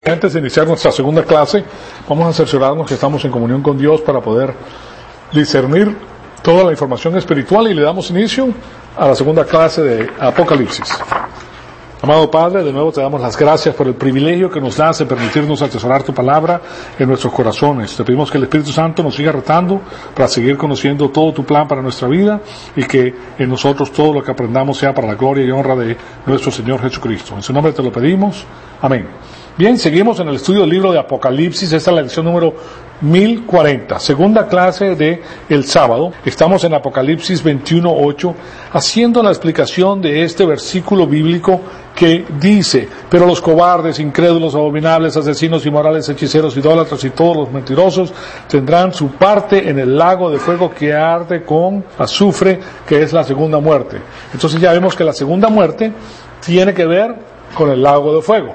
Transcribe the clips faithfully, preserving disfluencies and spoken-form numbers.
Antes de iniciar nuestra segunda clase, vamos a cerciorarnos que estamos en comunión con Dios para poder discernir toda la información espiritual y le damos inicio a la segunda clase de Apocalipsis. Amado Padre, de nuevo te damos las gracias por el privilegio que nos das de permitirnos atesorar tu palabra en nuestros corazones. Te pedimos que el Espíritu Santo nos siga retando para seguir conociendo todo tu plan para nuestra vida y que en nosotros todo lo que aprendamos sea para la gloria y honra de nuestro Señor Jesucristo. En su nombre te lo pedimos. Amén. Bien, seguimos en el estudio del libro de Apocalipsis. Esta es la lección número mil cuarenta, segunda clase de el sábado. Estamos en Apocalipsis veintiuno ocho, haciendo la explicación de este versículo bíblico que dice: pero los cobardes, incrédulos, abominables, asesinos, inmorales, hechiceros, idólatras y todos los mentirosos tendrán su parte en el lago de fuego que arde con azufre, que es la segunda muerte. Entonces ya vemos que la segunda muerte tiene que ver con el lago de fuego.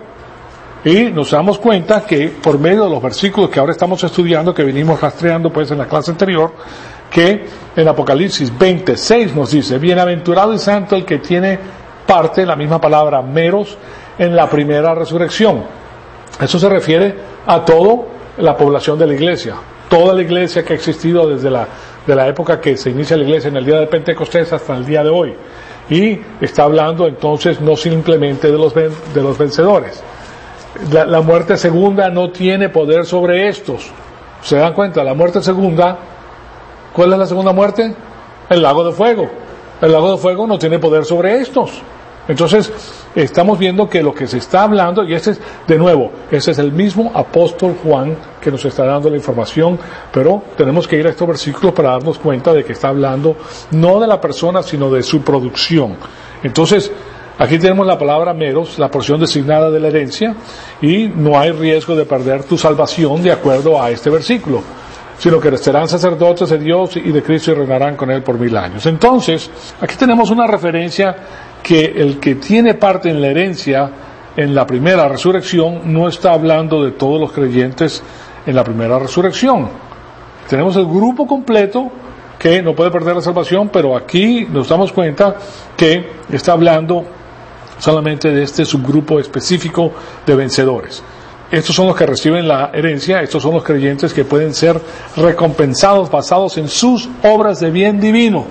Y nos damos cuenta que por medio de los versículos que ahora estamos estudiando, que venimos rastreando pues en la clase anterior, que en Apocalipsis veintiséis nos dice: bienaventurado y santo el que tiene parte, la misma palabra meros, en la primera resurrección. Eso se refiere a toda la población de la iglesia, toda la iglesia que ha existido desde la, de la época que se inicia la iglesia en el día de Pentecostés hasta el día de hoy. Y está hablando entonces no simplemente de los, de los vencedores. La, la muerte segunda no tiene poder sobre estos. ¿Se dan cuenta? La muerte segunda, ¿cuál es la segunda muerte? El lago de fuego. El lago de fuego no tiene poder sobre estos. Entonces, estamos viendo que lo que se está hablando, y este es, de nuevo, ese es el mismo apóstol Juan que nos está dando la información, pero tenemos que ir a estos versículos para darnos cuenta de que está hablando no de la persona, sino de su producción. Entonces, aquí tenemos la palabra meros, la porción designada de la herencia, y no hay riesgo de perder tu salvación de acuerdo a este versículo, sino que serán sacerdotes de Dios y de Cristo y reinarán con Él por mil años. Entonces, aquí tenemos una referencia que el que tiene parte en la herencia en la primera resurrección no está hablando de todos los creyentes en la primera resurrección. Tenemos el grupo completo que no puede perder la salvación, pero aquí nos damos cuenta que está hablando solamente de este subgrupo específico de vencedores. Estos son los que reciben la herencia, estos son los creyentes que pueden ser recompensados basados en sus obras de bien divino.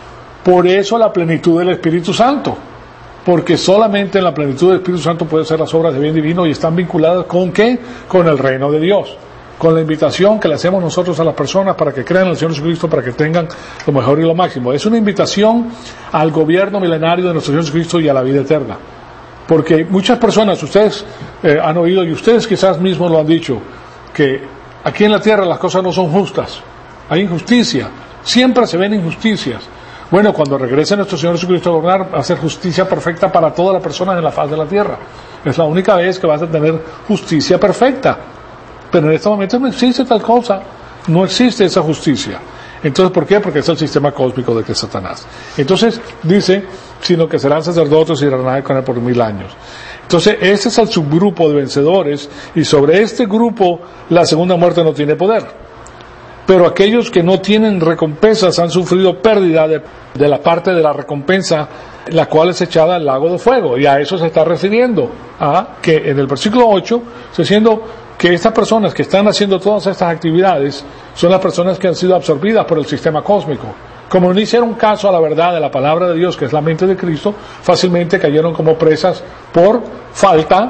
Por eso la plenitud del Espíritu Santo, porque solamente en la plenitud del Espíritu Santo pueden ser las obras de bien divino y están vinculadas ¿con qué? Con el reino de Dios, con la invitación que le hacemos nosotros a las personas para que crean en el Señor Jesucristo, para que tengan lo mejor y lo máximo. Es una invitación al gobierno milenario de nuestro Señor Jesucristo y a la vida eterna. Porque muchas personas, ustedes eh, han oído, y ustedes quizás mismos lo han dicho, que aquí en la tierra las cosas no son justas, hay injusticia, siempre se ven injusticias. Bueno, cuando regrese nuestro Señor Jesucristo a gobernar, va a hacer justicia perfecta para todas las personas en la faz de la tierra. Es la única vez que vas a tener justicia perfecta. Pero en este momento no existe tal cosa, no existe esa justicia. Entonces, ¿por qué? Porque es el sistema cósmico de que Satanás. Entonces, dice, sino que serán sacerdotes y reinarán con Él por mil años. Entonces, este es el subgrupo de vencedores, y sobre este grupo la segunda muerte no tiene poder. Pero aquellos que no tienen recompensas han sufrido pérdida de, de la parte de la recompensa, la cual es echada al lago de fuego. Y a eso se está refiriendo, a que en el versículo ocho, se diciendo que estas personas que están haciendo todas estas actividades son las personas que han sido absorbidas por el sistema cósmico. Como no hicieron caso a la verdad de la palabra de Dios, que es la mente de Cristo, fácilmente cayeron como presas por falta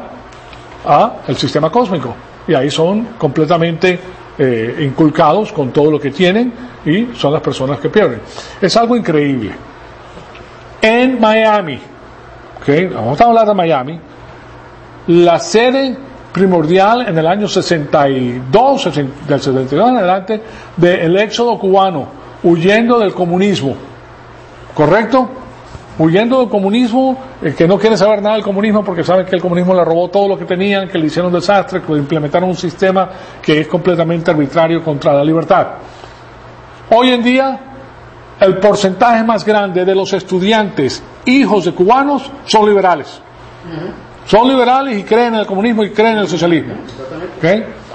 al sistema cósmico. Y ahí son completamente eh, inculcados con todo lo que tienen y son las personas que pierden. Es algo increíble. En Miami, ¿okay? Vamos a hablar de Miami, la sede primordial en el año sesenta y dos, del sesenta y dos en adelante, del éxodo cubano, huyendo del comunismo, ¿correcto? Huyendo del comunismo, el que no quiere saber nada del comunismo porque sabe que el comunismo le robó todo lo que tenían, que le hicieron desastre, que le implementaron un sistema que es completamente arbitrario contra la libertad. Hoy en día, el porcentaje más grande de los estudiantes hijos de cubanos son liberales. Uh-huh. Son liberales y creen en el comunismo y creen en el socialismo. ¿Okay?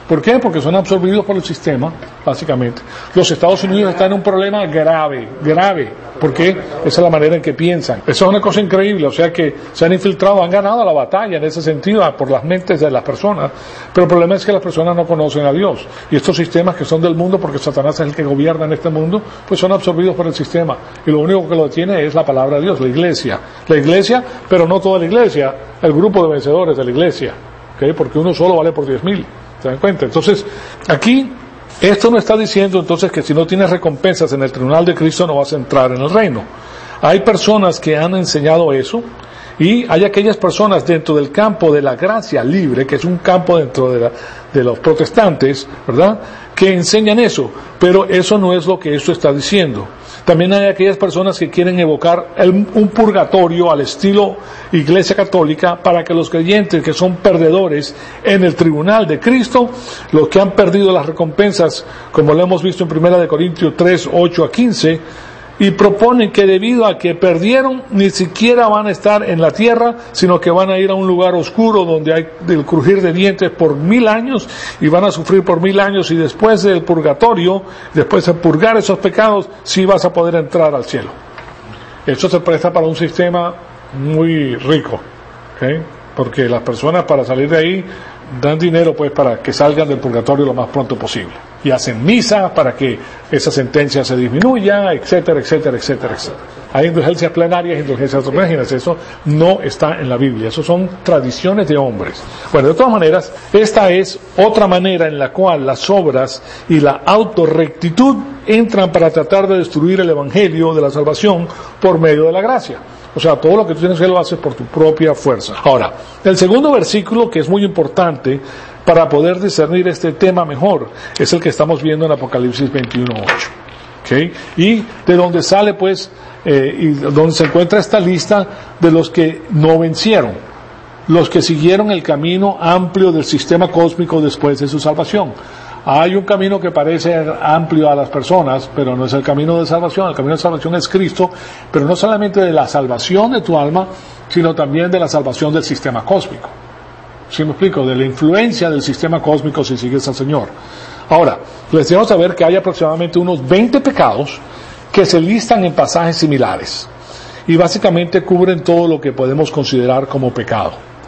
¿Por qué? Porque son absorbidos por el sistema, básicamente. Los Estados Unidos están en un problema grave, grave. ¿Por qué? Esa es la manera en que piensan. Eso es una cosa increíble, o sea que se han infiltrado, han ganado la batalla en ese sentido por las mentes de las personas, pero el problema es que las personas no conocen a Dios. Y estos sistemas que son del mundo, porque Satanás es el que gobierna en este mundo, pues son absorbidos por el sistema. Y lo único que lo detiene es la palabra de Dios, la iglesia. La iglesia, pero no toda la iglesia, el grupo de vencedores de la iglesia. ¿Okay? Porque uno solo vale por diez mil. ¿Se dan cuenta? Entonces, aquí, esto no está diciendo entonces que si no tienes recompensas en el tribunal de Cristo no vas a entrar en el reino. Hay personas que han enseñado eso, y hay aquellas personas dentro del campo de la gracia libre, que es un campo dentro de, la, de los protestantes, ¿verdad?, que enseñan eso, pero eso no es lo que esto está diciendo. También hay aquellas personas que quieren evocar el, un purgatorio al estilo Iglesia Católica para que los creyentes que son perdedores en el tribunal de Cristo, los que han perdido las recompensas, como lo hemos visto en primera de Corintios tres, ocho a quince, y proponen que debido a que perdieron, ni siquiera van a estar en la tierra, sino que van a ir a un lugar oscuro donde hay el crujir de dientes por mil años, y van a sufrir por mil años, y después del purgatorio, después de purgar esos pecados, sí vas a poder entrar al cielo. Esto se presta para un sistema muy rico, ¿okay? Porque las personas para salir de ahí dan dinero pues para que salgan del purgatorio lo más pronto posible, y hacen misa para que esa sentencia se disminuya, etcétera, etcétera, etcétera, etcétera. Hay indulgencias plenarias, indulgencias ordinarias, eso no está en la Biblia, eso son tradiciones de hombres. Bueno, de todas maneras, esta es otra manera en la cual las obras y la autorrectitud entran para tratar de destruir el evangelio de la salvación por medio de la gracia. O sea, todo lo que tú tienes que lo haces por tu propia fuerza. Ahora, el segundo versículo, que es muy importante para poder discernir este tema mejor, es el que estamos viendo en Apocalipsis veintiuno ocho. ¿Okay? Y de donde sale, pues, eh, y donde se encuentra esta lista de los que no vencieron, los que siguieron el camino amplio del sistema cósmico después de su salvación. Hay un camino que parece amplio a las personas, pero no es el camino de salvación. El camino de salvación es Cristo, pero no solamente de la salvación de tu alma, sino también de la salvación del sistema cósmico. ¿Sí me explico? De la influencia del sistema cósmico si sigues al Señor. Ahora, les debo saber que hay aproximadamente unos veinte pecados que se listan en pasajes similares, y básicamente cubren todo lo que podemos considerar como pecado.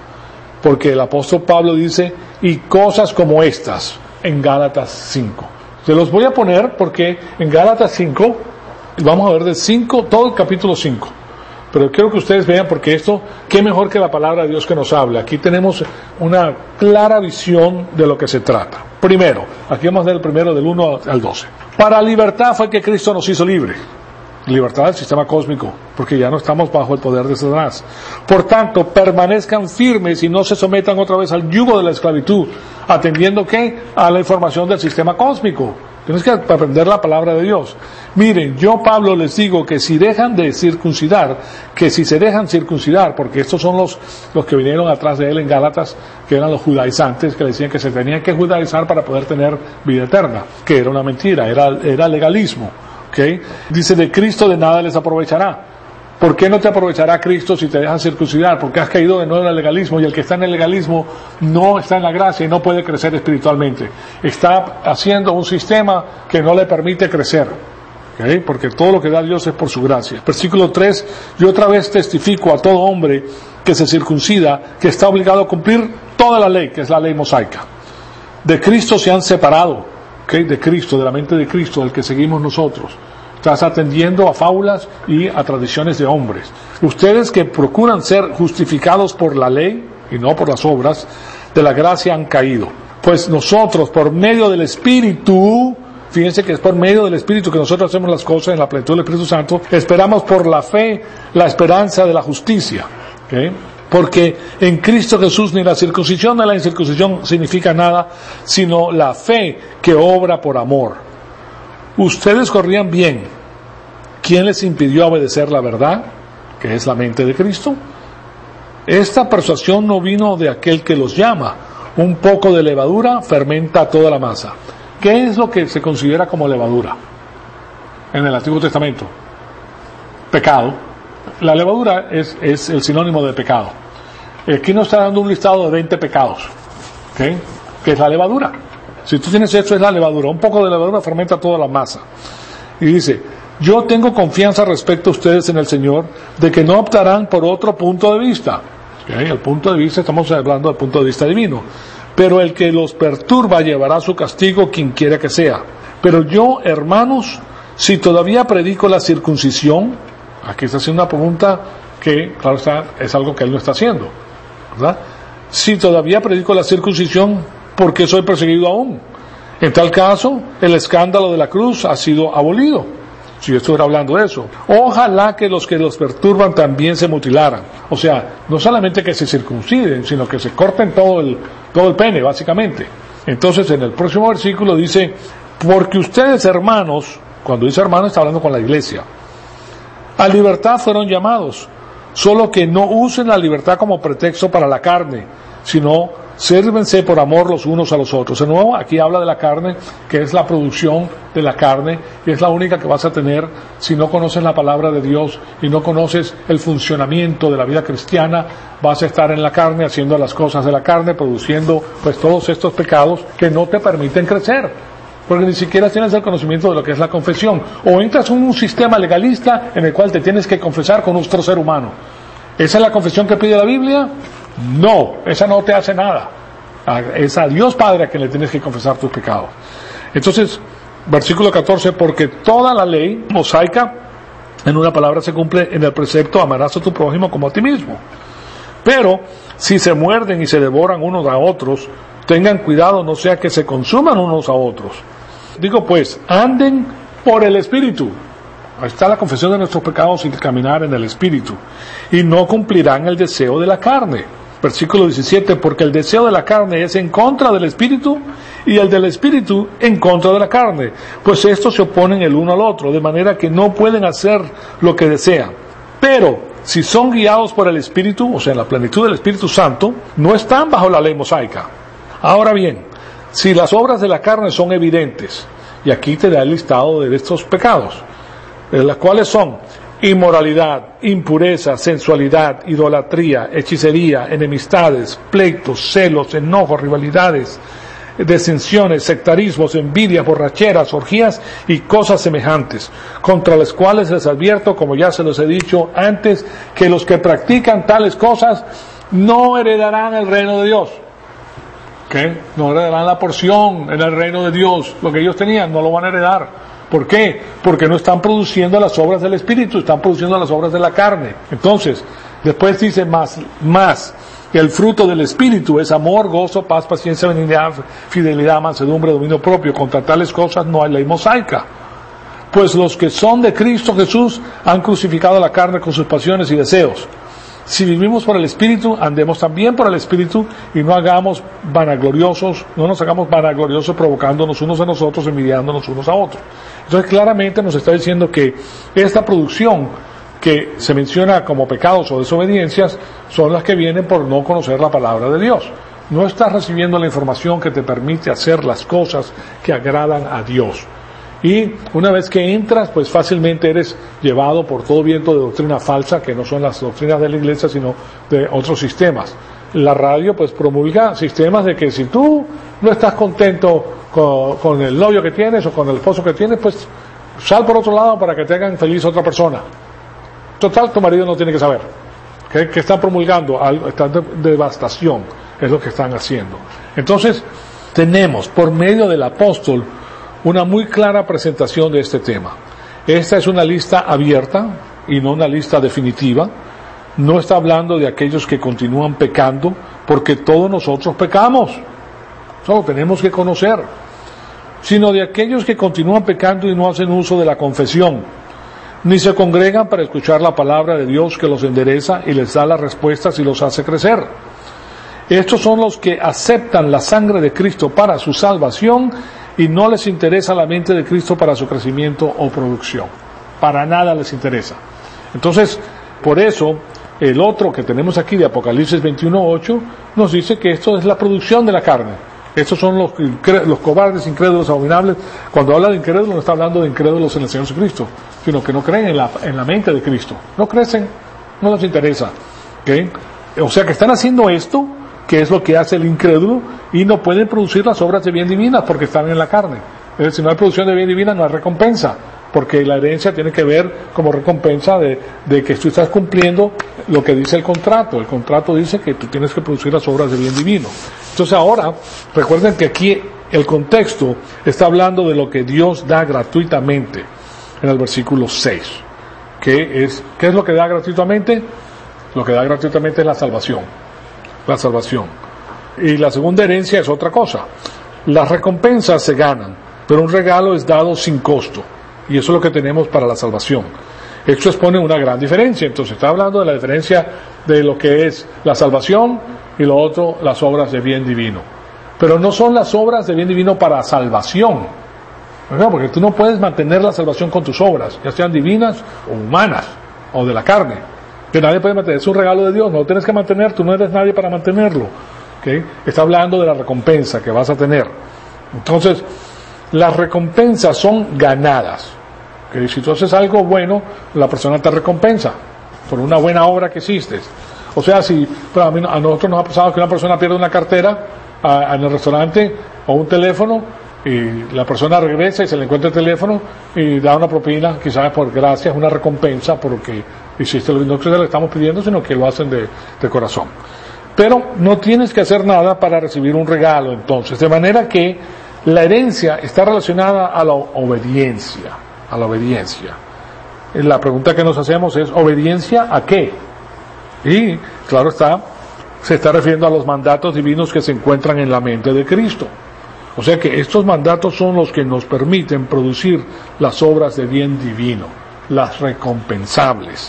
Porque el apóstol Pablo dice, y cosas como estas, en Gálatas cinco. Se los voy a poner porque en Gálatas cinco, vamos a ver del cinco, todo el capítulo cinco. Pero quiero que ustedes vean, porque esto, qué mejor que la palabra de Dios que nos habla. Aquí tenemos una clara visión de lo que se trata. Primero, aquí vamos a ver el primero del uno al doce. Para libertad fue que Cristo nos hizo libre. Libertad del sistema cósmico, porque ya no estamos bajo el poder de Satanás. Por tanto, permanezcan firmes y no se sometan otra vez al yugo de la esclavitud, atendiendo ¿qué? A la información del sistema cósmico. Tienes que aprender la palabra de Dios. Miren, yo Pablo les digo que si dejan de circuncidar, que si se dejan circuncidar, porque estos son los, los que vinieron atrás de él en Gálatas, que eran los judaizantes, que decían que se tenían que judaizar para poder tener vida eterna, que era una mentira, era, era legalismo. ¿Okay? Dice, de Cristo de nada les aprovechará. ¿Por qué no te aprovechará Cristo si te dejan circuncidar? Porque has caído de nuevo en el legalismo, y el que está en el legalismo no está en la gracia y no puede crecer espiritualmente. Está haciendo un sistema que no le permite crecer. ¿Okay? Porque todo lo que da Dios es por su gracia. Versículo tres, yo otra vez testifico a todo hombre que se circuncida que está obligado a cumplir toda la ley, que es la ley mosaica. De Cristo se han separado. ¿Okay? De Cristo, de la mente de Cristo, del que seguimos nosotros. Estás atendiendo a fábulas y a tradiciones de hombres. Ustedes que procuran ser justificados por la ley y no por las obras de la gracia han caído. Pues nosotros, por medio del Espíritu, fíjense que es por medio del Espíritu que nosotros hacemos las cosas en la plenitud del Espíritu Santo, esperamos por la fe la esperanza de la justicia. ¿Okay? Porque en Cristo Jesús ni la circuncisión ni la incircuncisión significa nada, sino la fe que obra por amor. Ustedes corrían bien. ¿Quién les impidió obedecer la verdad, que es la mente de Cristo? Esta persuasión no vino de aquel que los llama. Un poco de levadura fermenta toda la masa. ¿Qué es lo que se considera como levadura en el Antiguo Testamento? Pecado. La levadura es, es el sinónimo de pecado. Aquí nos está dando un listado de veinte pecados, ¿okay? Que es la levadura. Si tú tienes esto, es la levadura. Un poco de levadura fermenta toda la masa. Y dice, yo tengo confianza respecto a ustedes en el Señor, de que no optarán por otro punto de vista. ¿Okay? El punto de vista, estamos hablando del punto de vista divino. Pero el que los perturba llevará su castigo, quien quiera que sea. Pero yo, hermanos, si todavía predico la circuncisión, aquí está haciendo una pregunta que, claro está, es algo que él no está haciendo, ¿verdad? Si todavía predico la circuncisión, ¿por qué soy perseguido aún? En tal caso, el escándalo de la cruz ha sido abolido. Si yo estuviera hablando de eso. Ojalá que los que los perturban también se mutilaran. O sea, no solamente que se circunciden, sino que se corten todo el, todo el pene, básicamente. Entonces, en el próximo versículo dice, porque ustedes, hermanos, cuando dice hermanos está hablando con la iglesia, a libertad fueron llamados, solo que no usen la libertad como pretexto para la carne, sino sírvense por amor los unos a los otros. De nuevo, aquí habla de la carne, que es la producción de la carne, y es la única que vas a tener si no conoces la palabra de Dios y no conoces el funcionamiento de la vida cristiana. Vas a estar en la carne, haciendo las cosas de la carne, produciendo pues todos estos pecados que no te permiten crecer, porque ni siquiera tienes el conocimiento de lo que es la confesión, o entras en un sistema legalista en el cual te tienes que confesar con otro ser humano. ¿Esa es la confesión que pide la Biblia? No, esa no te hace nada. Es a Dios Padre a quien le tienes que confesar tus pecados. Entonces, versículo catorce, porque toda la ley mosaica, en una palabra, se cumple en el precepto, amarás a tu prójimo como a ti mismo. Pero, si se muerden y se devoran unos a otros, tengan cuidado, no sea que se consuman unos a otros. Digo pues, anden por el Espíritu. Ahí está la confesión de nuestros pecados y caminar en el Espíritu. Y no cumplirán el deseo de la carne. Versículo diecisiete, porque el deseo de la carne es en contra del Espíritu, y el del Espíritu en contra de la carne. Pues estos se oponen el uno al otro, de manera que no pueden hacer lo que desean. Pero, si son guiados por el Espíritu, o sea, en la plenitud del Espíritu Santo, no están bajo la ley mosaica. Ahora bien, si las obras de la carne son evidentes, y aquí te da el listado de estos pecados, las cuales son inmoralidad, impureza, sensualidad, idolatría, hechicería, enemistades, pleitos, celos, enojos, rivalidades, disensiones, sectarismos, envidias, borracheras, orgías y cosas semejantes, contra las cuales les advierto, como ya se los he dicho antes, que los que practican tales cosas no heredarán el reino de Dios. ¿Qué? No heredarán la porción en el reino de Dios. Lo que ellos tenían no lo van a heredar. ¿Por qué? Porque no están produciendo las obras del Espíritu, están produciendo las obras de la carne. Entonces, después dice más, más, el fruto del Espíritu es amor, gozo, paz, paciencia, benignidad, fidelidad, mansedumbre, dominio propio. Contra tales cosas no hay ley mosaica. Pues los que son de Cristo Jesús han crucificado la carne con sus pasiones y deseos. Si vivimos por el Espíritu, andemos también por el Espíritu y no hagamos vanagloriosos, no nos hagamos vanagloriosos provocándonos unos a nosotros, envidiándonos unos a otros. Entonces claramente nos está diciendo que esta producción que se menciona como pecados o desobediencias son las que vienen por no conocer la palabra de Dios. No estás recibiendo la información que te permite hacer las cosas que agradan a Dios. Y una vez que entras, pues fácilmente eres llevado por todo viento de doctrina falsa, que no son las doctrinas de la iglesia, sino de otros sistemas. La radio pues promulga sistemas de que si tú no estás contento con, con el novio que tienes o con el esposo que tienes, pues sal por otro lado para que te hagan feliz otra persona. Total, tu marido no tiene que saber. Que, que están promulgando algo, están de devastación, es lo que están haciendo. Entonces, tenemos por medio del apóstol una muy clara presentación de este tema. Esta es una lista abierta y no una lista definitiva. No está hablando de aquellos que continúan pecando, porque todos nosotros pecamos. Solo tenemos que conocer. Sino de aquellos que continúan pecando y no hacen uso de la confesión, ni se congregan para escuchar la palabra de Dios que los endereza y les da las respuestas y los hace crecer. Estos son los que aceptan la sangre de Cristo para su salvación y no les interesa la mente de Cristo para su crecimiento o producción. Para nada les interesa. Entonces, por eso, el otro que tenemos aquí de Apocalipsis veintiuno ocho nos dice que esto es la producción de la carne. Estos son los, los cobardes, incrédulos, abominables. Cuando habla de incrédulos no está hablando de incrédulos en el Señor Jesucristo, sino que no creen en la, en la mente de Cristo. No crecen, no les interesa. ¿Okay? O sea que están haciendo esto que es lo que hace el incrédulo, y no pueden producir las obras de bien divinas porque están en la carne. Es decir, si no hay producción de bien divina, no hay recompensa, porque la herencia tiene que ver como recompensa de, de que tú estás cumpliendo lo que dice el contrato. El contrato dice que tú tienes que producir las obras de bien divino. Entonces ahora, recuerden que aquí el contexto está hablando de lo que Dios da gratuitamente en el versículo seis. ¿Qué es, qué es lo que da gratuitamente? Lo que da gratuitamente es la salvación. La salvación. Y la segunda herencia es otra cosa. Las recompensas se ganan, pero un regalo es dado sin costo. Y eso es lo que tenemos para la salvación. Esto expone una gran diferencia. Entonces está hablando de la diferencia de lo que es la salvación y lo otro, las obras de bien divino. Pero no son las obras de bien divino para salvación, ¿verdad? Porque tú no puedes mantener la salvación con tus obras, ya sean divinas o humanas, o de la carne. Que nadie puede mantener, es un regalo de Dios, no lo tienes que mantener, tú no eres nadie para mantenerlo. ¿Okay? Está hablando de la recompensa que vas a tener. Entonces, las recompensas son ganadas. ¿Okay? Si tú haces algo bueno, la persona te recompensa por una buena obra que hiciste. O sea, si pero a, mí, a nosotros nos ha pasado que una persona pierde una cartera a, en el restaurante o un teléfono, y la persona regresa y se le encuentra el teléfono y da una propina, quizás por gracias, una recompensa por lo que hiciste. No que le estamos pidiendo, sino que lo hacen de, de corazón. Pero no tienes que hacer nada para recibir un regalo, entonces. De manera que la herencia está relacionada a la obediencia. A la obediencia. La pregunta que nos hacemos es, ¿obediencia a qué? Y, claro está, se está refiriendo a los mandatos divinos que se encuentran en la mente de Cristo. O sea que estos mandatos son los que nos permiten producir las obras de bien divino, las recompensables,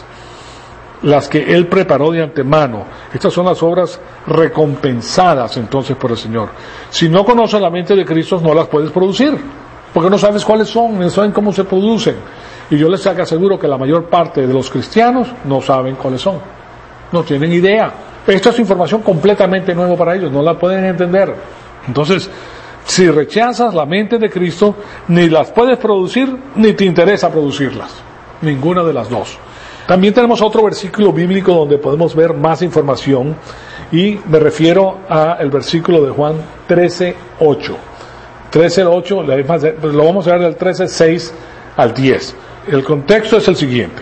las que Él preparó de antemano. Estas son las obras recompensadas entonces por el Señor. Si no conoces la mente de Cristo, no las puedes producir, porque no sabes cuáles son, no saben cómo se producen. Y yo les aseguro que la mayor parte de los cristianos no saben cuáles son, no tienen idea. Esta es información completamente nueva para ellos, no la pueden entender. Entonces, si rechazas la mente de Cristo, ni las puedes producir, ni te interesa producirlas. Ninguna de las dos. También tenemos otro versículo bíblico donde podemos ver más información, y me refiero al versículo de Juan trece ocho. trece ocho, lo vamos a ver del trece seis al diez. El contexto es el siguiente.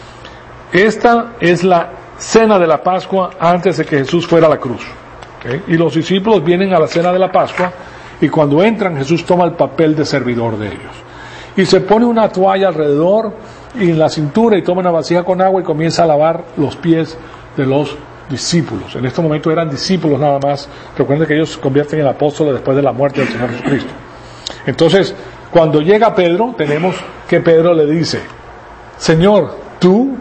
Esta es la cena de la Pascua antes de que Jesús fuera a la cruz. ¿Okay? Y los discípulos vienen a la cena de la Pascua, y cuando entran, Jesús toma el papel de servidor de ellos. Y se pone una toalla alrededor y en la cintura, y toma una vasija con agua y comienza a lavar los pies de los discípulos. En este momento eran discípulos nada más. Recuerden que ellos se convierten en apóstoles después de la muerte del Señor Jesucristo. Entonces, cuando llega Pedro, tenemos que Pedro le dice, Señor, ¿tú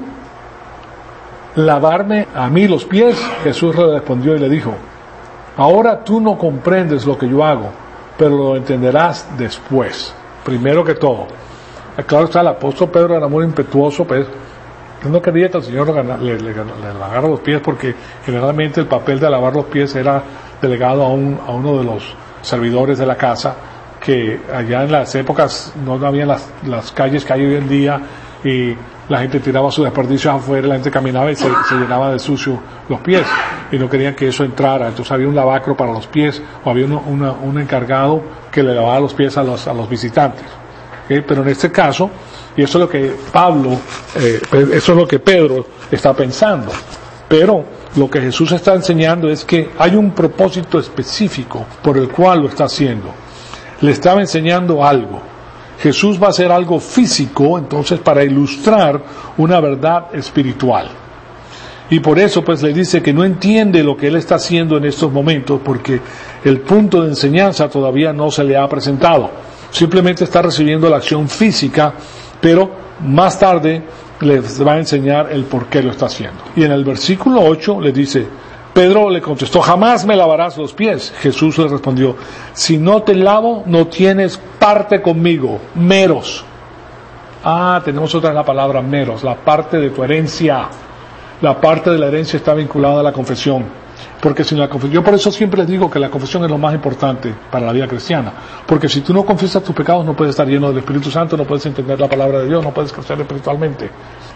lavarme a mí los pies? Jesús le respondió y le dijo, ahora tú no comprendes lo que yo hago, pero lo entenderás después. Primero que todo, claro está, el apóstol Pedro era muy impetuoso, pues él no quería que el Señor le, le, le, le lavara los pies, porque generalmente el papel de lavar los pies era delegado a, un, a uno de los servidores de la casa, que allá en las épocas no había las, las calles que hay hoy en día, y la gente tiraba sus desperdicios afuera, la gente caminaba y se, se llenaba de sucio los pies, y no querían que eso entrara. Entonces había un lavacro para los pies, o había uno, una, un encargado que le lavaba los pies a los, a los visitantes. ¿Okay? Pero en este caso, y eso es lo que Pablo, eh, eso es lo que Pedro está pensando, pero lo que Jesús está enseñando es que hay un propósito específico por el cual lo está haciendo. Le estaba enseñando algo. Jesús va a hacer algo físico, entonces, para ilustrar una verdad espiritual. Y por eso, pues, le dice que no entiende lo que él está haciendo en estos momentos, porque el punto de enseñanza todavía no se le ha presentado. Simplemente está recibiendo la acción física, pero más tarde les va a enseñar el por qué lo está haciendo. Y en el versículo ocho le dice, Pedro le contestó, jamás me lavarás los pies. Jesús le respondió, si no te lavo, no tienes parte conmigo, meros. Ah, tenemos otra vez la palabra meros, la parte de tu herencia. La parte de la herencia está vinculada a la confesión. Porque sin la confesión, yo por eso siempre les digo que la confesión es lo más importante para la vida cristiana. Porque si tú no confiesas tus pecados, no puedes estar lleno del Espíritu Santo, no puedes entender la palabra de Dios, no puedes crecer espiritualmente.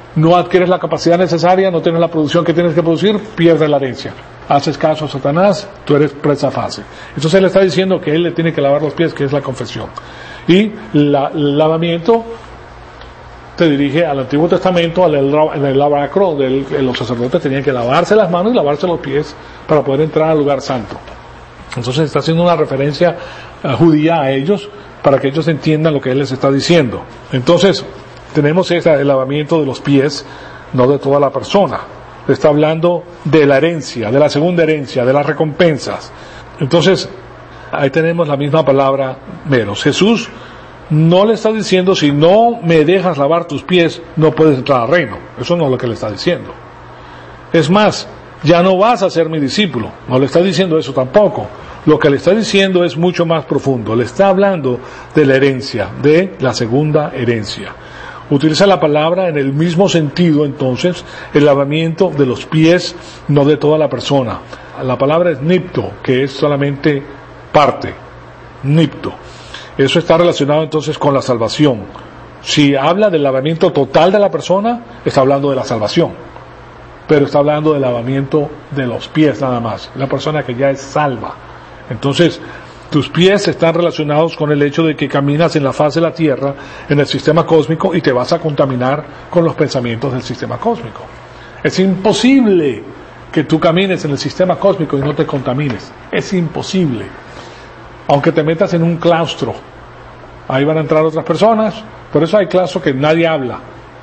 no adquieres la capacidad necesaria, no tienes la producción que tienes que producir, pierdes la herencia. Haces caso a Satanás, tú eres presa fácil. Entonces él está diciendo que él le tiene que lavar los pies, que es la confesión. Y la, el lavamiento te dirige al Antiguo Testamento, al en el lavacro, donde el, los sacerdotes tenían que lavarse las manos y lavarse los pies para poder entrar al lugar santo. Entonces está haciendo una referencia uh, judía a ellos, para que ellos entiendan lo que él les está diciendo. Entonces, tenemos ese, el lavamiento de los pies, no de toda la persona. Está hablando de la herencia, de la segunda herencia, de las recompensas. Entonces, ahí tenemos la misma palabra menos. Jesús no le está diciendo, si no me dejas lavar tus pies, no puedes entrar al reino. Eso no es lo que le está diciendo. Es más, ya no vas a ser mi discípulo. No le está diciendo eso tampoco. Lo que le está diciendo es mucho más profundo. Le está hablando de la herencia, de la segunda herencia. Utiliza la palabra en el mismo sentido, entonces, el lavamiento de los pies, no de toda la persona. La palabra es nipto, que es solamente parte. Nipto. Eso está relacionado entonces con la salvación. Si habla del lavamiento total de la persona, está hablando de la salvación. Pero está hablando del lavamiento de los pies nada más. La persona que ya es salva. Entonces, tus pies están relacionados con el hecho de que caminas en la faz de la tierra, en el sistema cósmico, y te vas a contaminar con los pensamientos del sistema cósmico. Es imposible que tú camines en el sistema cósmico y no te contamines. Es imposible. Aunque te metas en un claustro, ahí van a entrar otras personas. Por eso hay claustros que nadie habla.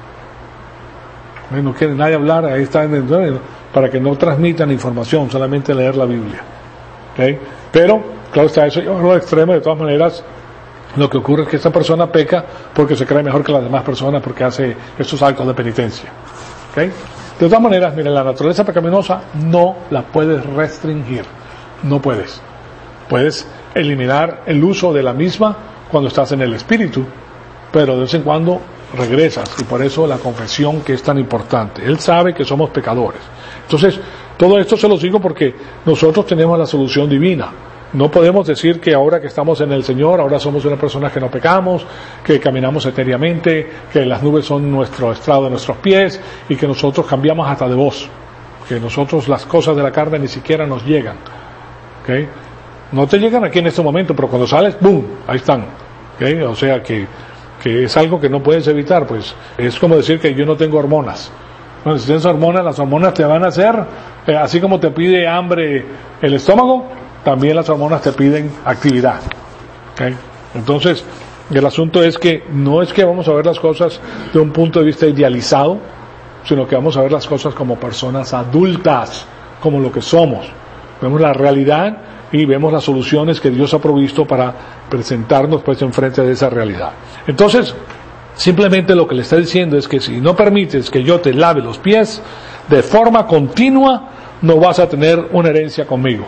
No quiere nadie hablar, ahí está, para que no transmitan información, solamente leer la Biblia. ¿Okay? Pero claro está, eso lleva al extremo. De todas maneras, lo que ocurre es que esta persona peca porque se cree mejor que las demás personas, porque hace estos actos de penitencia. ¿Okay? De todas maneras, miren, la naturaleza pecaminosa no la puedes restringir. No puedes. Puedes eliminar el uso de la misma cuando estás en el espíritu, pero de vez en cuando regresas, y por eso la confesión, que es tan importante. Él sabe que somos pecadores. Entonces, todo esto se lo digo porque nosotros tenemos la solución divina. No podemos decir que ahora que estamos en el Señor, ahora somos una persona que no pecamos, que caminamos etériamente, que las nubes son nuestro estrado de nuestros pies, y que nosotros cambiamos hasta de voz, que nosotros las cosas de la carne ni siquiera nos llegan. ¿Okay? No te llegan aquí en este momento, pero cuando sales, ¡boom!, ahí están. ¿Okay? O sea que, que es algo que no puedes evitar. Pues es como decir que yo no tengo hormonas. Bueno, si tienes hormonas, las hormonas te van a hacer, eh, así como te pide hambre el estómago, también las hormonas te piden actividad. ¿Okay? Entonces, el asunto es que no es que vamos a ver las cosas de un punto de vista idealizado, sino que vamos a ver las cosas como personas adultas, como lo que somos. Vemos la realidad y vemos las soluciones que Dios ha provisto para presentarnos pues enfrente de esa realidad. Entonces, simplemente lo que le está diciendo es que si no permites que yo te lave los pies de forma continua, no vas a tener una herencia conmigo.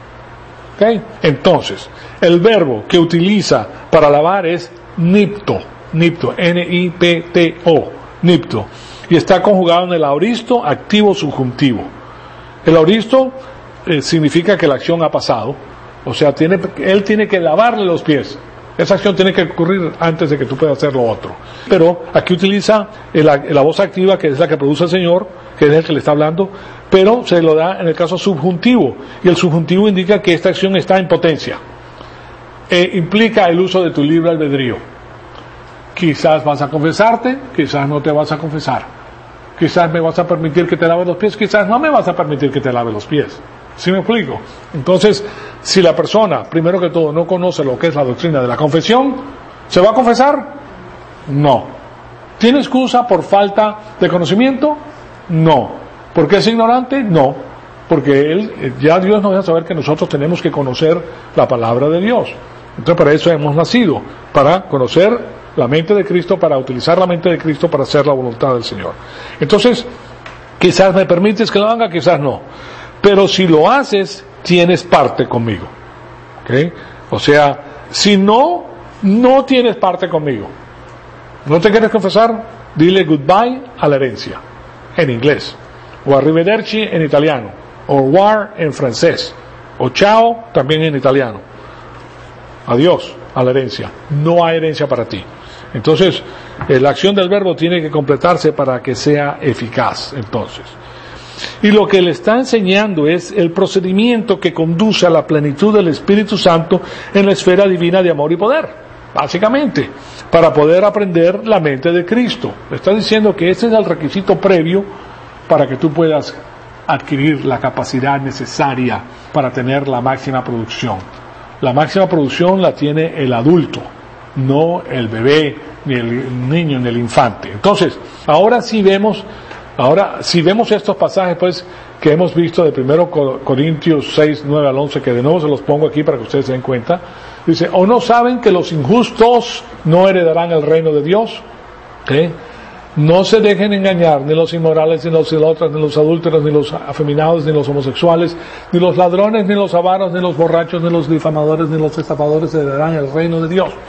¿Okay? Entonces, el verbo que utiliza para lavar es nipto, nipto, N I P T O, nipto, y está conjugado en el aoristo activo subjuntivo. El aoristo eh, significa que la acción ha pasado, o sea, tiene, él tiene que lavarle los pies. Esa acción tiene que ocurrir antes de que tú puedas hacer lo otro. Pero aquí utiliza la, la voz activa, que es la que produce el Señor, que es el que le está hablando, pero se lo da en el caso subjuntivo. Y el subjuntivo indica que esta acción está en potencia. E implica el uso de tu libre albedrío. Quizás vas a confesarte, quizás no te vas a confesar. Quizás me vas a permitir que te lave los pies, quizás no me vas a permitir que te lave los pies. ¿Sí me explico? Entonces, si la persona, primero que todo, no conoce lo que es la doctrina de la confesión, ¿se va a confesar? No. ¿Tiene excusa por falta de conocimiento? No. ¿Por qué es ignorante? No. Porque él, ya Dios nos deja saber que nosotros tenemos que conocer la palabra de Dios. Entonces, para eso hemos nacido, para conocer la mente de Cristo, para utilizar la mente de Cristo para hacer la voluntad del Señor. Entonces, quizás me permites que lo haga, quizás no. Pero si lo haces, tienes parte conmigo. ¿Okay? O sea, si no, no tienes parte conmigo. ¿No te quieres confesar? Dile goodbye a la herencia, en inglés. O arrivederci en italiano. O war en francés. O ciao también en italiano. Adiós a la herencia. No hay herencia para ti. Entonces, eh, la acción del verbo tiene que completarse para que sea eficaz, entonces. Y lo que le está enseñando es el procedimiento que conduce a la plenitud del Espíritu Santo en la esfera divina de amor y poder, básicamente, para poder aprender la mente de Cristo. Le está diciendo que ese es el requisito previo para que tú puedas adquirir la capacidad necesaria para tener la máxima producción. La máxima producción la tiene el adulto, no el bebé, ni el niño, ni el infante. Entonces, ahora sí vemos, ahora si vemos estos pasajes, pues, que hemos visto de primero Corintios seis, nueve al once, que de nuevo se los pongo aquí para que ustedes se den cuenta. Dice, ¿o no saben que los injustos no heredarán el reino de Dios? ¿Eh? No se dejen engañar, ni los inmorales, ni los idólatras, ni los adúlteros, ni los afeminados, ni los homosexuales, ni los ladrones, ni los avaros, ni los borrachos, ni los difamadores, ni los estafadores heredarán el reino de Dios.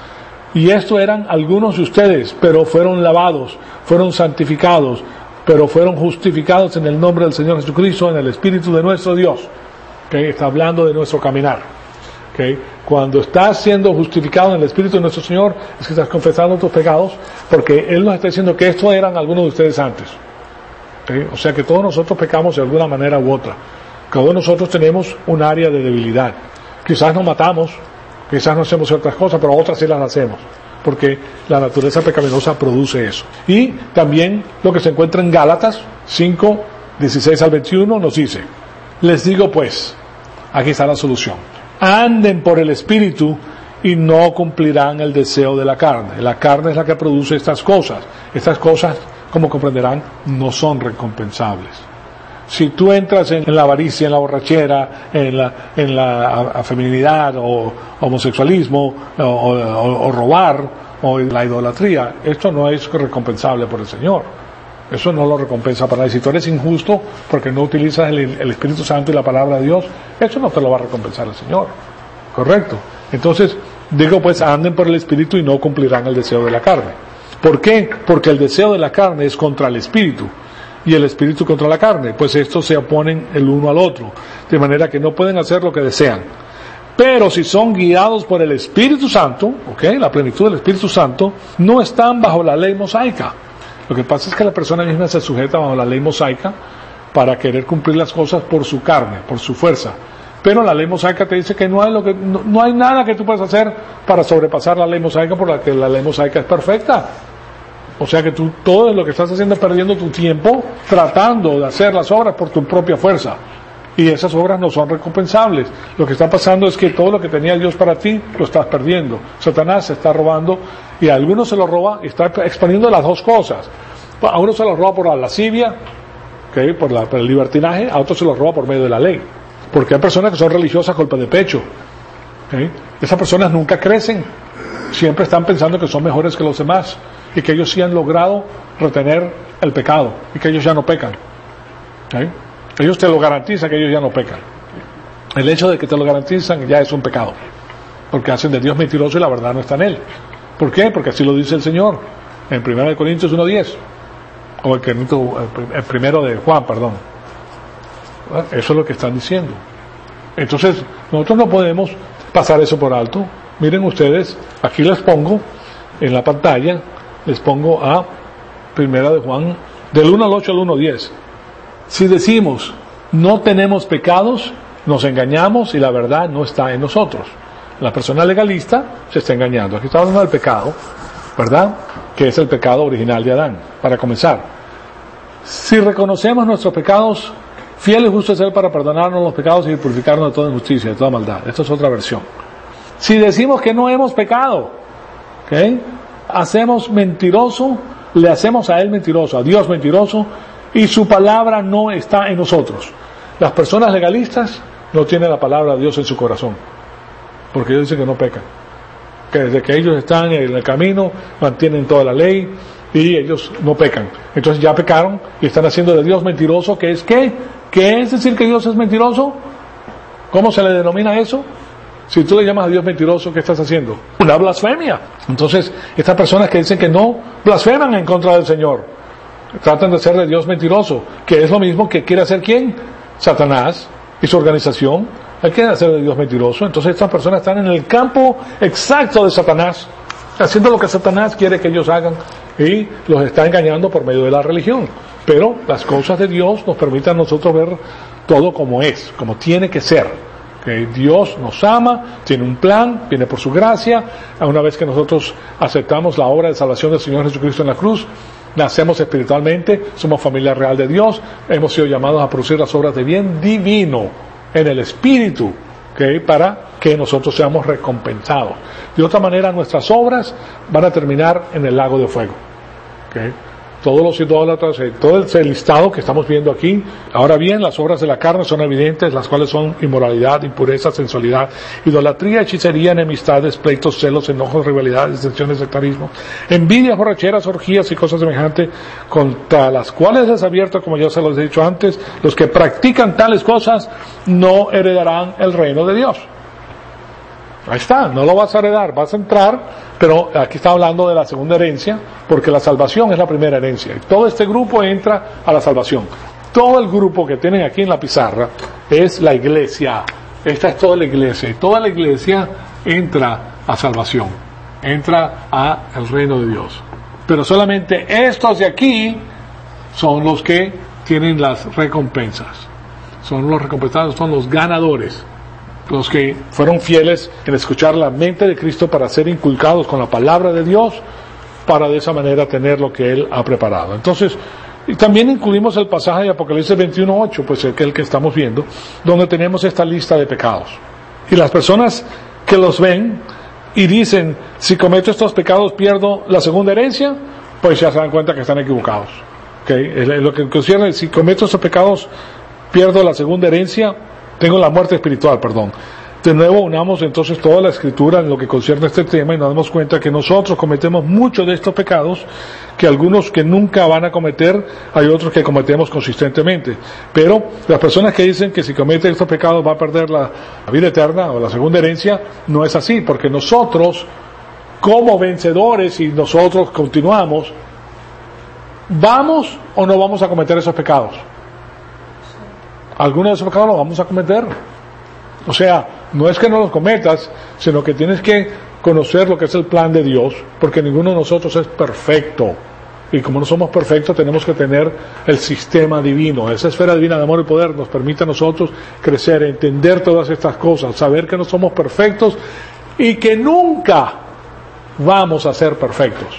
Y esto eran algunos de ustedes, pero fueron lavados, fueron santificados, pero fueron justificados en el nombre del Señor Jesucristo, en el Espíritu de nuestro Dios. ¿Okay? Está hablando de nuestro caminar. ¿Okay? Cuando estás siendo justificado en el Espíritu de nuestro Señor, es que estás confesando tus pecados, porque Él nos está diciendo que estos eran algunos de ustedes antes. ¿Okay? O sea que todos nosotros pecamos de alguna manera u otra. Cada uno de nosotros tenemos un área de debilidad. Quizás nos matamos, quizás no hacemos ciertas cosas, pero otras sí las hacemos, porque la naturaleza pecaminosa produce eso. Y también lo que se encuentra en Gálatas cinco, dieciséis al veintiuno nos dice, les digo pues, aquí está la solución, anden por el Espíritu y no cumplirán el deseo de la carne. La carne es la que produce estas cosas. Estas cosas, como comprenderán, no son recompensables. Si tú entras en la avaricia, en la borrachera, en la, en la afeminidad o homosexualismo o, o, o robar o la idolatría, esto no es recompensable por el Señor. Eso no lo recompensa para nadie. Si tú eres injusto porque no utilizas el, el Espíritu Santo y la palabra de Dios, eso no te lo va a recompensar el Señor. ¿Correcto? Entonces, digo pues, anden por el Espíritu y no cumplirán el deseo de la carne. ¿Por qué? Porque el deseo de la carne es contra el Espíritu. Y el Espíritu contra la carne, pues estos se oponen el uno al otro, de manera que no pueden hacer lo que desean. Pero si son guiados por el Espíritu Santo, ¿ok? La plenitud del Espíritu Santo, no están bajo la ley mosaica. Lo que pasa es que la persona misma se sujeta bajo la ley mosaica para querer cumplir las cosas por su carne, por su fuerza. Pero la ley mosaica te dice que no hay, lo que, no, no hay nada que tú puedas hacer para sobrepasar la ley mosaica, por la que la ley mosaica es perfecta. O sea que tú todo lo que estás haciendo es perdiendo tu tiempo tratando de hacer las obras por tu propia fuerza. Y esas obras no son recompensables. Lo que está pasando es que todo lo que tenía Dios para ti lo estás perdiendo. Satanás se está robando y a algunos se lo roba y está expandiendo las dos cosas. A uno se lo roba por la lascivia, ¿okay? por, la, por el libertinaje, a otros se lo roba por medio de la ley. Porque hay personas que son religiosas a golpe de pecho. ¿Okay? Esas personas nunca crecen. Siempre están pensando que son mejores que los demás y que ellos sí han logrado retener el pecado y que ellos ya no pecan. ¿Okay? Ellos te lo garantizan que ellos ya no pecan. El hecho de que te lo garantizan ya es un pecado, porque hacen de Dios mentiroso y la verdad no está en Él. ¿Por qué? Porque así lo dice el Señor en primero de Corintios uno diez, o el, el primero de Juan, perdón. Eso es lo que están diciendo. Entonces nosotros no podemos pasar eso por alto. Miren ustedes, aquí les pongo en la pantalla, les pongo a primera de Juan, del uno al ocho al uno diez. Si decimos, no tenemos pecados, nos engañamos y la verdad no está en nosotros. La persona legalista se está engañando. Aquí está hablando del pecado, ¿verdad? Que es el pecado original de Adán. Para comenzar, si reconocemos nuestros pecados, fiel y justo es Él para perdonarnos los pecados y purificarnos de toda injusticia, de toda maldad. Esta es otra versión. Si decimos que no hemos pecado, ¿okay? Hacemos mentiroso, le hacemos a Él mentiroso, a Dios mentiroso, y su palabra no está en nosotros. Las personas legalistas no tienen la palabra de Dios en su corazón, porque ellos dicen que no pecan, que desde que ellos están en el camino mantienen toda la ley y ellos no pecan. Entonces ya pecaron y están haciendo de Dios mentiroso, que es ¿qué? ¿Qué es decir que Dios es mentiroso? ¿Cómo se le denomina eso? Si tú le llamas a Dios mentiroso, ¿qué estás haciendo? Una blasfemia. Entonces, estas personas que dicen que no blasfeman en contra del Señor, tratan de hacer de Dios mentiroso, que es lo mismo que quiere hacer ¿quién? Satanás y su organización. Hay que hacer de Dios mentiroso. Entonces estas personas están en el campo exacto de Satanás. haciendo lo que Satanás quiere que ellos hagan y los está engañando por medio de la religión. Pero las cosas de Dios nos permiten a nosotros ver todo como es, como tiene que ser. Que Dios nos ama, tiene un plan, viene por su gracia. Una vez que nosotros aceptamos la obra de salvación del Señor Jesucristo en la cruz, nacemos espiritualmente, somos familia real de Dios, hemos sido llamados a producir las obras de bien divino en el Espíritu, ¿okay? Para que nosotros seamos recompensados. De otra manera, nuestras obras van a terminar en el lago de fuego. ¿Okay? Todos los idólatras, todo el listado que estamos viendo aquí. Ahora bien, las obras de la carne son evidentes, las cuales son inmoralidad, impureza, sensualidad, idolatría, hechicería, enemistades, pleitos, celos, enojos, rivalidades, disensiones, sectarismo, envidias, borracheras, orgías y cosas semejantes, contra las cuales es abierto, como ya se los he dicho antes, los que practican tales cosas no heredarán el reino de Dios. Ahí está, no lo vas a heredar, vas a entrar, pero aquí está hablando de la segunda herencia, porque la salvación es la primera herencia, y todo este grupo entra a la salvación. Todo el grupo que tienen aquí en la pizarra es la iglesia, esta es toda la iglesia, y toda la iglesia entra a salvación, entra al reino de Dios. Pero solamente estos de aquí son los que tienen las recompensas, son los recompensados, son los ganadores. Los que fueron fieles en escuchar la mente de Cristo para ser inculcados con la palabra de Dios, para de esa manera tener lo que Él ha preparado. Entonces, y también incluimos el pasaje de Apocalipsis veintiuno ocho, pues el que, el que estamos viendo, donde tenemos esta lista de pecados. Y las personas que los ven y dicen, si cometo estos pecados pierdo la segunda herencia, pues ya se dan cuenta que están equivocados. ¿Okay? Lo que concierne, si cometo estos pecados pierdo la segunda herencia, tengo la muerte espiritual, perdón. De nuevo unamos entonces toda la escritura en lo que concierne a este tema y nos damos cuenta que nosotros cometemos muchos de estos pecados, que algunos que nunca van a cometer, hay otros que cometemos consistentemente. Pero las personas que dicen que si comete estos pecados va a perder la, la vida eterna o la segunda herencia, no es así, porque nosotros, como vencedores, y nosotros continuamos, ¿vamos o no vamos a cometer esos pecados? Algunos de esos pecados los vamos a cometer. O sea, no es que no los cometas, sino que tienes que conocer lo que es el plan de Dios, porque ninguno de nosotros es perfecto. Y como no somos perfectos, tenemos que tener el sistema divino. Esa esfera divina de amor y poder nos permite a nosotros crecer, entender todas estas cosas, saber que no somos perfectos y que nunca vamos a ser perfectos.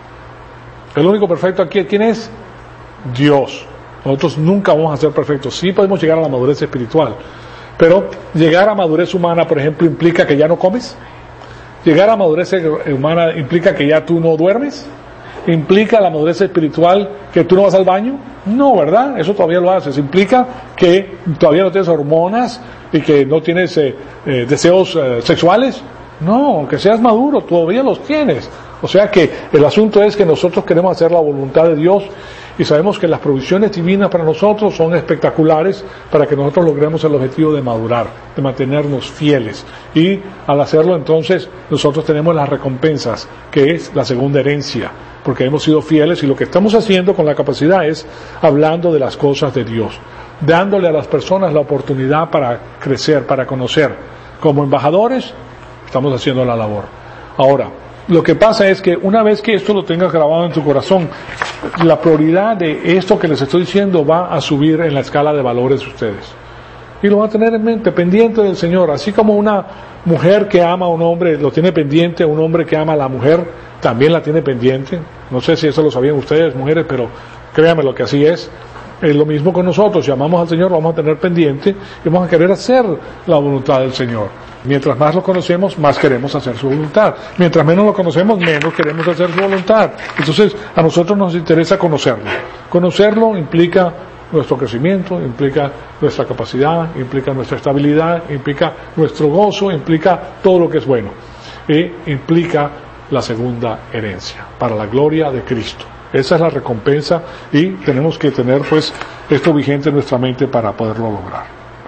El único perfecto aquí, ¿quién es? Dios. Nosotros nunca vamos a ser perfectos. Sí podemos llegar a la madurez espiritual, pero llegar a madurez humana, por ejemplo, implica que ya no comes. Llegar a madurez humana implica que ya tú no duermes. ¿Implica la madurez espiritual que tú no vas al baño? No, ¿verdad? Eso todavía lo haces. ¿Implica que todavía no tienes hormonas y que no tienes eh, eh, deseos eh, sexuales? No, aunque seas maduro, todavía los tienes. O sea que el asunto es que nosotros queremos hacer la voluntad de Dios y sabemos que las provisiones divinas para nosotros son espectaculares para que nosotros logremos el objetivo de madurar, de mantenernos fieles. Y al hacerlo entonces nosotros tenemos las recompensas, que es la segunda herencia, porque hemos sido fieles y lo que estamos haciendo con la capacidad es hablando de las cosas de Dios, dándole a las personas la oportunidad para crecer, para conocer. Como embajadores estamos haciendo la labor. Ahora, lo que pasa es que una vez que esto lo tengas grabado en tu corazón, la prioridad de esto que les estoy diciendo va a subir en la escala de valores de ustedes. Y lo van a tener en mente, pendiente del Señor. Así como una mujer que ama a un hombre lo tiene pendiente, un hombre que ama a la mujer también la tiene pendiente. No sé si eso lo sabían ustedes, mujeres, pero créanme lo que así es. Es lo mismo con nosotros. Si amamos al Señor, lo vamos a tener pendiente y vamos a querer hacer la voluntad del Señor. Mientras más lo conocemos, más queremos hacer su voluntad. Mientras menos lo conocemos, menos queremos hacer su voluntad. Entonces, a nosotros nos interesa conocerlo. Conocerlo implica nuestro crecimiento, implica nuestra capacidad, implica nuestra estabilidad, implica nuestro gozo, implica todo lo que es bueno. Y implica la segunda herencia, para la gloria de Cristo. Esa es la recompensa y tenemos que tener pues esto vigente en nuestra mente para poderlo lograr. ¿Okay?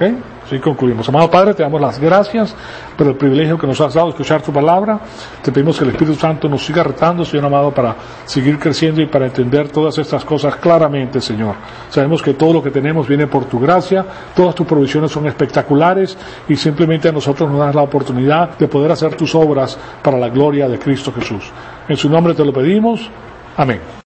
Así concluimos. Amado Padre, te damos las gracias por el privilegio que nos has dado de escuchar tu palabra. Te pedimos que el Espíritu Santo nos siga retando, Señor amado, para seguir creciendo y para entender todas estas cosas claramente, Señor. Sabemos que todo lo que tenemos viene por tu gracia, todas tus provisiones son espectaculares y simplemente a nosotros nos das la oportunidad de poder hacer tus obras para la gloria de Cristo Jesús. En su nombre te lo pedimos. Amén.